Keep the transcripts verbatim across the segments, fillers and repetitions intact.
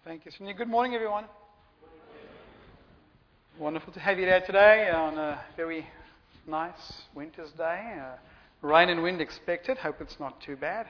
Thank you, Sonia. Good morning, everyone. Wonderful to have you there today on a very nice winter's day. Uh, rain and wind expected. Hope it's not too bad.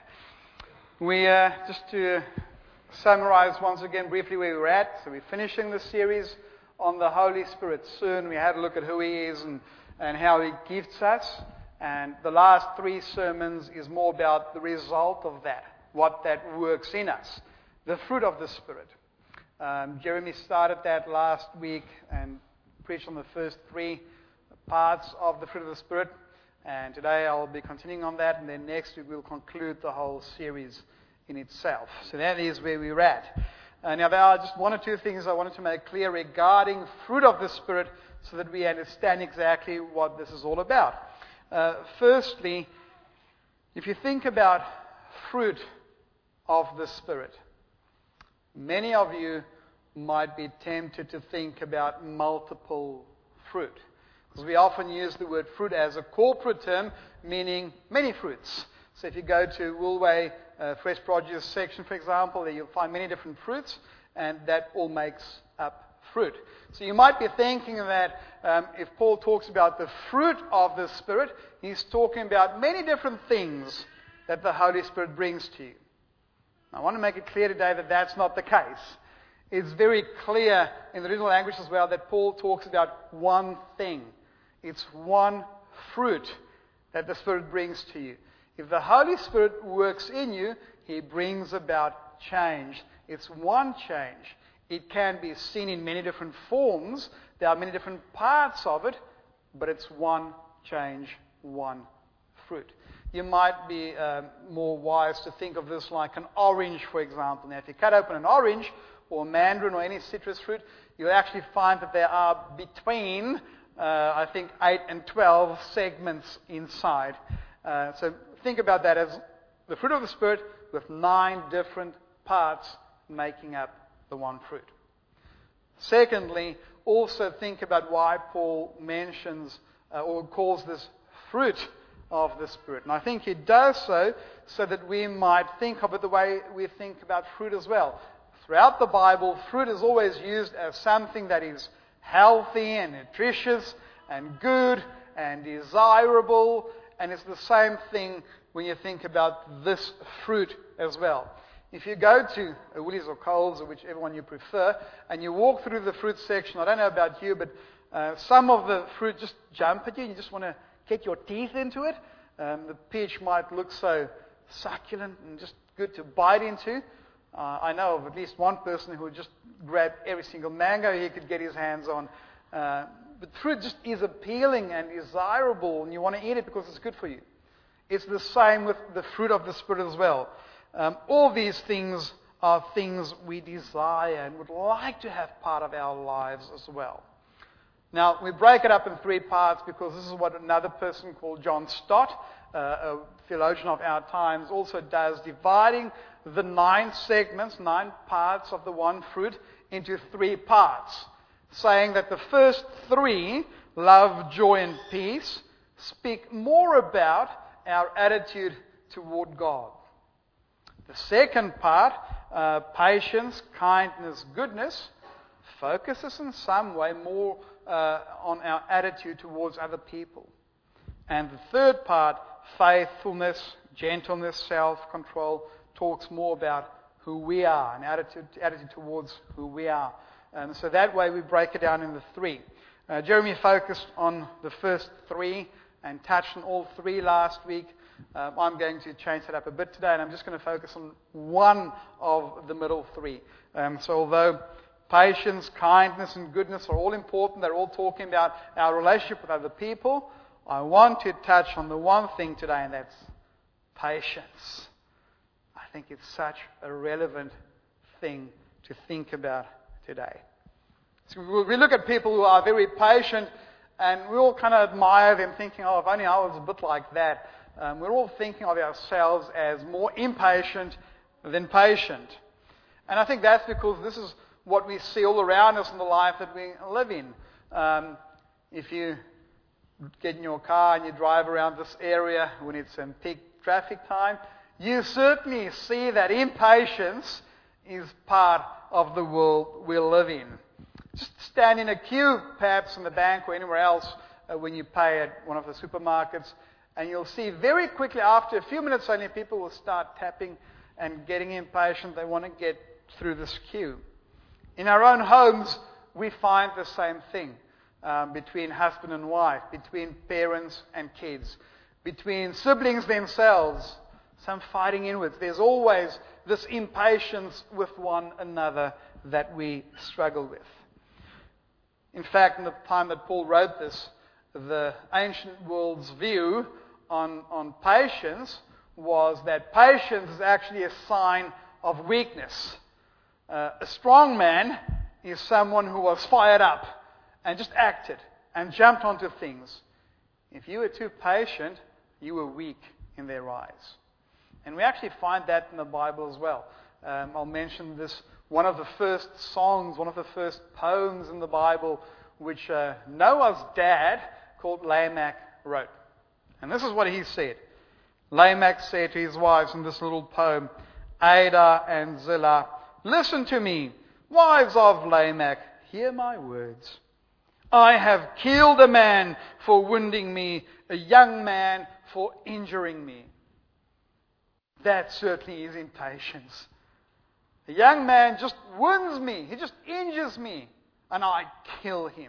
We uh, just to summarize once again briefly where we're at. So we're finishing the series on the Holy Spirit soon. We had a look at who He is and, and how He gifts us. And the last three sermons is more about the result of that, what that works in us, the fruit of the Spirit. Um, Jeremy started that last week and preached on the first three parts of the fruit of the Spirit. And today I'll be continuing on that. And then next week we'll conclude the whole series in itself. So that is where we're at. Uh, now there are just one or two things I wanted to make clear regarding fruit of the Spirit so that we understand exactly what this is all about. Uh, firstly, if you think about fruit of the Spirit, many of you might be tempted to think about multiple fruit, because we often use the word fruit as a corporate term, meaning many fruits. So if you go to Woolway uh, Fresh Produce section, for example, there you'll find many different fruits, and that all makes up fruit. So you might be thinking that um, if Paul talks about the fruit of the Spirit, he's talking about many different things that the Holy Spirit brings to you. I want to make it clear today that that's not the case. It's very clear in the original language as well that Paul talks about one thing. It's one fruit that the Spirit brings to you. If the Holy Spirit works in you, He brings about change. It's one change. It can be seen in many different forms. There are many different parts of it, but it's one change, one fruit. You might be uh, more wise to think of this like an orange, for example. Now, if you cut open an orange or mandarin or any citrus fruit, you'll actually find that there are between, uh, I think, eight and twelve segments inside. Uh, so think about that as the fruit of the Spirit with nine different parts making up the one fruit. Secondly, also think about why Paul mentions uh, or calls this fruit of the Spirit. And I think he does so so that we might think of it the way we think about fruit as well. Throughout the Bible, fruit is always used as something that is healthy and nutritious and good and desirable. And it's the same thing when you think about this fruit as well. If you go to Woolies or Coles or whichever one you prefer, and you walk through the fruit section, I don't know about you, but uh, some of the fruit just jump at you and you just want to get your teeth into it. Um, the peach might look so succulent and just good to bite into. Uh, I know of at least one person who would just grab every single mango he could get his hands on. Uh, but fruit just is appealing and desirable, and you want to eat it because it's good for you. It's the same with the fruit of the Spirit as well. Um, all these things are things we desire and would like to have part of our lives as well. Now, we break it up in three parts because this is what another person called John Stott, uh, a theologian of our times, also does, dividing the nine segments, nine parts of the one fruit into three parts, saying that the first three, love, joy, and peace, speak more about our attitude toward God. The second part, uh, patience, kindness, goodness, focuses in some way more uh, on our attitude towards other people. And the third part, faithfulness, gentleness, self-control, talks more about who we are and attitude, attitude towards who we are. And so that way we break it down into three. Uh, Jeremy focused on the first three and touched on all three last week. Um, I'm going to change that up a bit today, and I'm just going to focus on one of the middle three. Um, so although patience, kindness, and goodness are all important, they're all talking about our relationship with other people, I want to touch on the one thing today, and that's patience. I think it's such a relevant thing to think about today. So we look at people who are very patient, and we all kind of admire them, thinking, oh, if only I was a bit like that. Um, we're all thinking of ourselves as more impatient than patient. And I think that's because this is what we see all around us in the life that we live in. Um, if you get in your car and you drive around this area when it's in peak traffic time, you certainly see that impatience is part of the world we live in. Just stand in a queue, perhaps in the bank or anywhere else, uh, when you pay at one of the supermarkets, and you'll see very quickly, after a few minutes only, people will start tapping and getting impatient. They want to get through this queue. In our own homes, we find the same thing um, between husband and wife, between parents and kids, between siblings themselves, some fighting inwards. There's always this impatience with one another that we struggle with. In fact, in the time that Paul wrote this, the ancient world's view on, on patience was that patience is actually a sign of weakness. Uh, a strong man is someone who was fired up and just acted and jumped onto things. If you were too patient, you were weak in their eyes. And we actually find that in the Bible as well. Um, I'll mention this, one of the first songs, one of the first poems in the Bible, which uh, Noah's dad, called Lamech, wrote. And this is what he said. Lamech said to his wives in this little poem, Ada and Zillah, listen to me, wives of Lamech, hear my words. I have killed a man for wounding me, a young man for injuring me. That certainly is impatience. A young man just wounds me, he just injures me, and I kill him.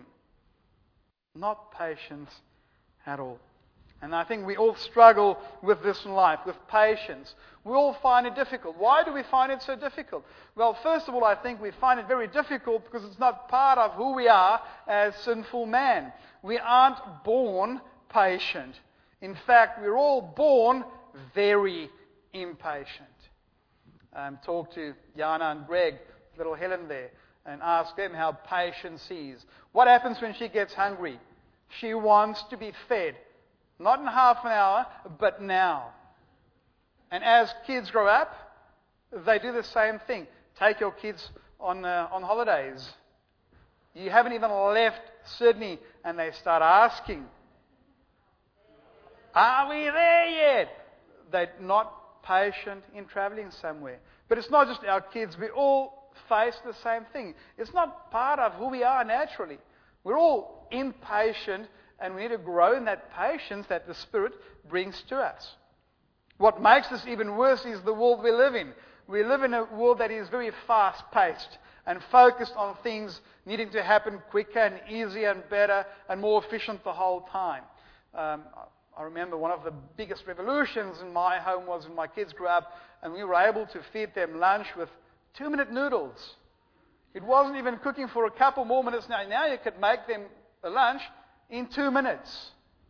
Not patience at all. And I think we all struggle with this in life, with patience. We all find it difficult. Why do we find it so difficult? Well, first of all, I think we find it very difficult because it's not part of who we are as sinful man. We aren't born patient. In fact, we're all born very impatient. Um, talk to Jana and Greg, little Helen there, and ask them how patience is. What happens when she gets hungry? She wants to be fed. Not in half an hour, but now. And as kids grow up, they do the same thing. Take your kids on uh, on holidays. You haven't even left Sydney, and they start asking, are we there yet? They're not patient in traveling somewhere. But it's not just our kids. We all face the same thing. It's not part of who we are naturally. We're all impatient, and we need to grow in that patience that the Spirit brings to us. What makes this even worse is the world we live in. We live in a world that is very fast-paced and focused on things needing to happen quicker and easier and better and more efficient the whole time. Um, I remember one of the biggest revolutions in my home was when my kids grew up and we were able to feed them lunch with two-minute noodles. It wasn't even cooking for a couple more minutes now. Now you could make them a lunch in two minutes.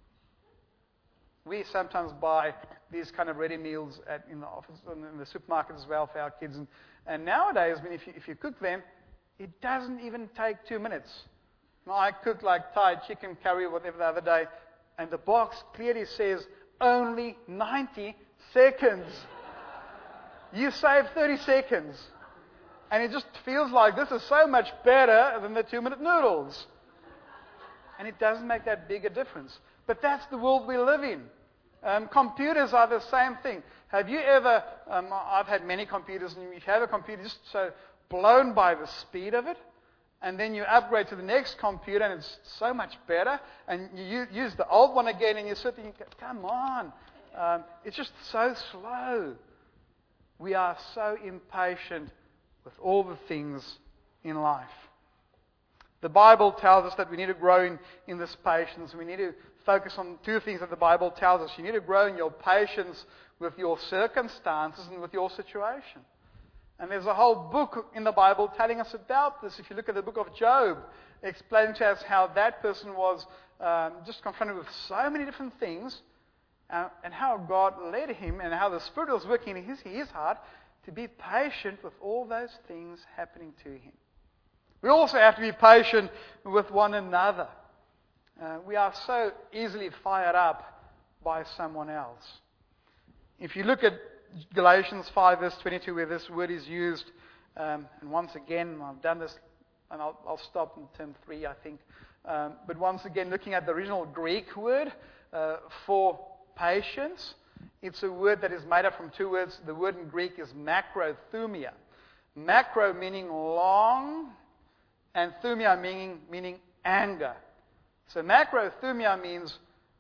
We sometimes buy these kind of ready meals at, in the office, in the supermarket as well for our kids. And, and nowadays, I mean, if you, if you cook them, it doesn't even take two minutes. Now, I cooked like Thai chicken curry or whatever the other day, and the box clearly says only ninety seconds. You save thirty seconds. And it just feels like this is so much better than the two-minute noodles. And it doesn't make that big a difference. But that's the world we live in. Um, computers are the same thing. Have you ever, um, I've had many computers, and if you have a computer just so blown by the speed of it, and then you upgrade to the next computer and it's so much better, and you use the old one again and you sit there and you go, come on, um, it's just so slow. We are so impatient with all the things in life. The Bible tells us that we need to grow in, in this patience. We need to focus on two things that the Bible tells us. You need to grow in your patience with your circumstances and with your situation. And there's a whole book in the Bible telling us about this. If you look at the book of Job, explaining to us how that person was um, just confronted with so many different things, uh, and how God led him and how the Spirit was working in his, his heart to be patient with all those things happening to him. We also have to be patient with one another. Uh, we are so easily fired up by someone else. If you look at Galatians five verse twenty-two, where this word is used, um, and once again, I've done this, and I'll, I'll stop in term three, I think. Um, but once again, looking at the original Greek word uh, for patience, it's a word that is made up from two words. The word in Greek is makrothumia. Macro meaning long, and thumia meaning, meaning anger. So macrothumia means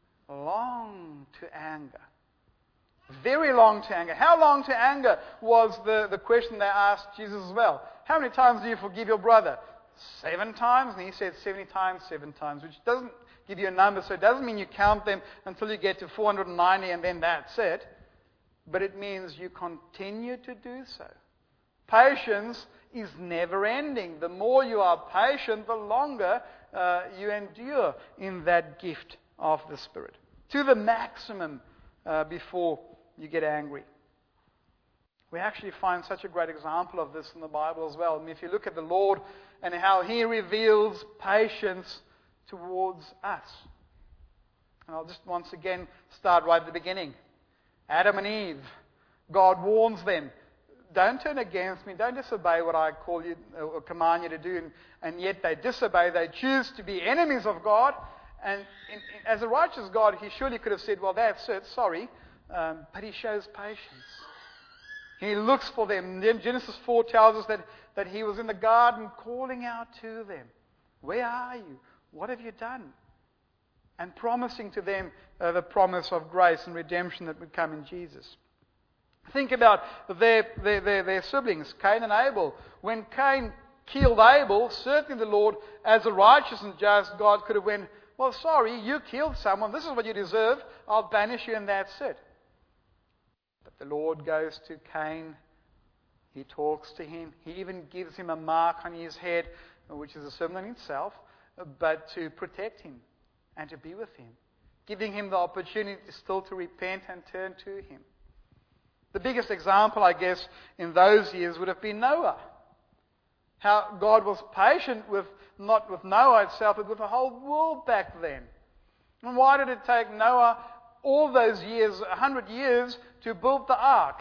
long to anger. Very long to anger. How long to anger was the, the question they asked Jesus as well. How many times do you forgive your brother? Seven times? And he said seventy times, seven times, which doesn't give you a number, so it doesn't mean you count them until you get to four hundred ninety and then that's it. But it means you continue to do so. Patience is never ending. The more you are patient, the longer uh, you endure in that gift of the Spirit. To the maximum uh, before you get angry. We actually find such a great example of this in the Bible as well. I mean, if you look at the Lord and how He reveals patience towards us. And I'll just once again start right at the beginning. Adam and Eve. God warns them. Don't turn against me. Don't disobey what I call you or command you to do. And, and yet they disobey. They choose to be enemies of God. And in, in, as a righteous God, He surely could have said, well, that's it. Sorry. Um, but He shows patience. He looks for them. Genesis four tells us that, that He was in the garden calling out to them. Where are you? What have you done? And promising to them uh, the promise of grace and redemption that would come in Jesus. Think about their, their, their, their siblings, Cain and Abel. When Cain killed Abel, certainly the Lord, as a righteous and just God, could have went, well, sorry, you killed someone. This is what you deserve. I'll banish you and that's it. But the Lord goes to Cain. He talks to him. He even gives him a mark on his head, which is a symbol in itself, but to protect him and to be with him, giving him the opportunity still to repent and turn to him. The biggest example, I guess, in those years would have been Noah. How God was patient with, not with Noah itself, but with the whole world back then. And why did it take Noah all those years, a hundred years, to build the ark?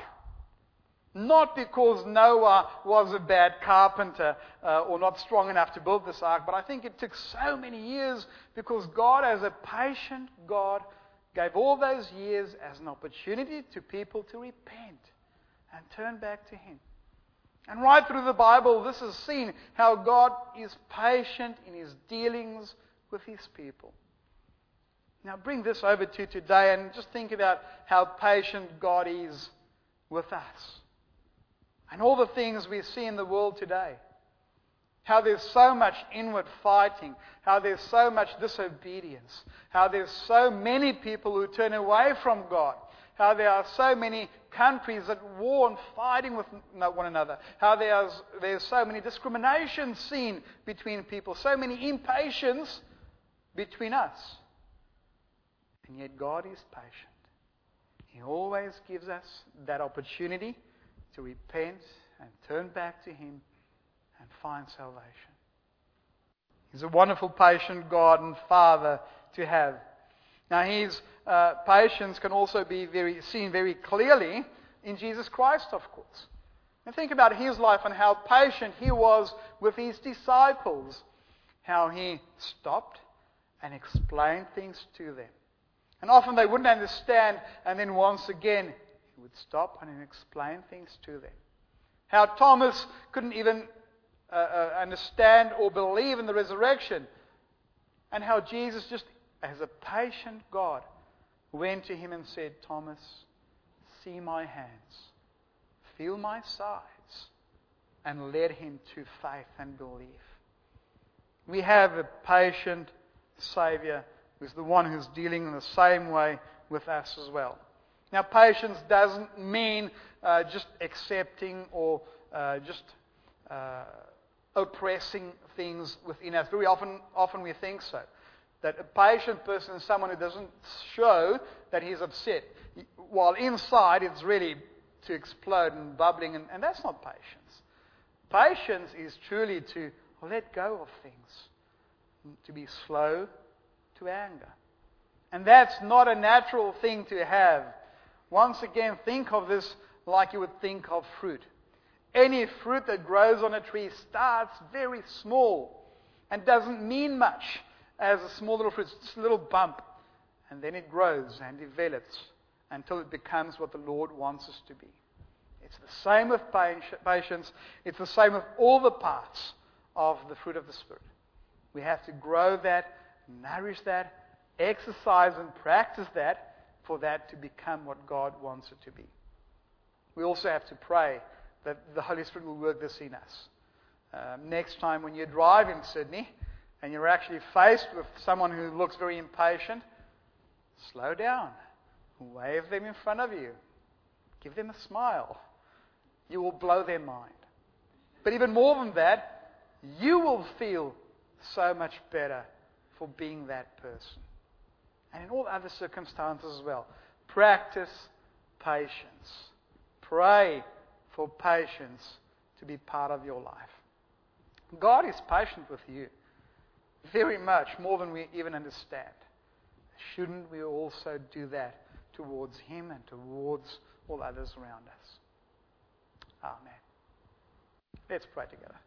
Not because Noah was a bad carpenter uh, or not strong enough to build this ark, but I think it took so many years because God, as a patient God, gave all those years as an opportunity to people to repent and turn back to Him. And right through the Bible, this is seen how God is patient in His dealings with His people. Now bring this over to today and just think about how patient God is with us. And all the things we see in the world today. How there's so much inward fighting. How there's so much disobedience. How there's so many people who turn away from God. How there are so many countries at war and fighting with one another. How there's, there's so many discriminations seen between people. So many impatience between us. And yet God is patient. He always gives us that opportunity to repent and turn back to Him and find salvation. He's a wonderful, patient God and Father to have. Now, His uh, patience can also be very seen very clearly in Jesus Christ, of course. And think about His life and how patient He was with His disciples. How He stopped and explained things to them. And often they wouldn't understand, and then once again, He would stop and explain things to them. How Thomas couldn't even uh, uh, understand or believe in the resurrection. And how Jesus, just as a patient God, went to him and said, Thomas, see my hands, feel my sides, and led him to faith and belief. We have a patient Savior who's the one who's dealing in the same way with us as well. Now, patience doesn't mean uh, just accepting or uh, just uh, oppressing things within us. Very often, often we think so. That a patient person is someone who doesn't show that he's upset. While inside it's really to explode and bubbling, and, and that's not patience. Patience is truly to let go of things, to be slow to anger. And that's not a natural thing to have. Once again, think of this like you would think of fruit. Any fruit that grows on a tree starts very small and doesn't mean much as a small little fruit, just a little bump. And then it grows and develops until it becomes what the Lord wants us to be. It's the same with patience. It's the same with all the parts of the fruit of the Spirit. We have to grow that, nourish that, exercise and practice that for that to become what God wants it to be. We also have to pray that the Holy Spirit will work this in us. Um, next time when you drive in Sydney and you're actually faced with someone who looks very impatient, slow down. Wave them in front of you. Give them a smile. You will blow their mind. But even more than that, you will feel so much better for being that person. And in all other circumstances as well. Practice patience. Pray for patience to be part of your life. God is patient with you. Very much, more than we even understand. Shouldn't we also do that towards Him and towards all others around us? Amen. Let's pray together.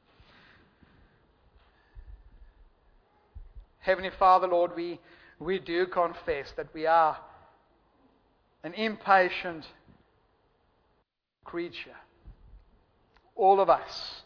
Heavenly Father, Lord, we, we do confess that we are an impatient creature. All of us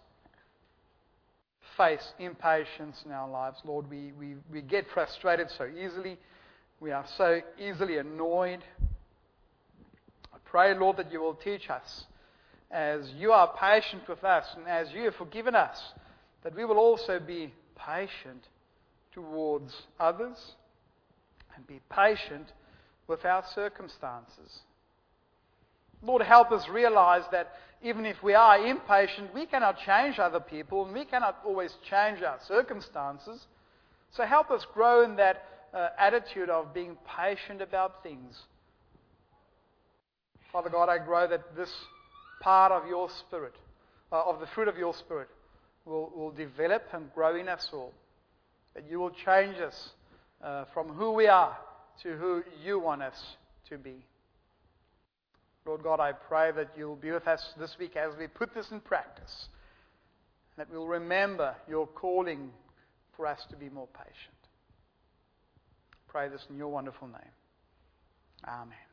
face impatience in our lives. Lord, we, we, we get frustrated so easily. We are so easily annoyed. I pray, Lord, that you will teach us as you are patient with us and as you have forgiven us, that we will also be patient towards others and be patient with our circumstances. Lord, help us realize that even if we are impatient, we cannot change other people and we cannot always change our circumstances. So help us grow in that uh, attitude of being patient about things. Father God, I grow that this part of your Spirit, uh, of the fruit of your Spirit, will, will develop and grow in us all. That you will change us uh, from who we are to who you want us to be. Lord God, I pray that you'll be with us this week as we put this in practice. That we'll remember your calling for us to be more patient. Pray this in your wonderful name. Amen.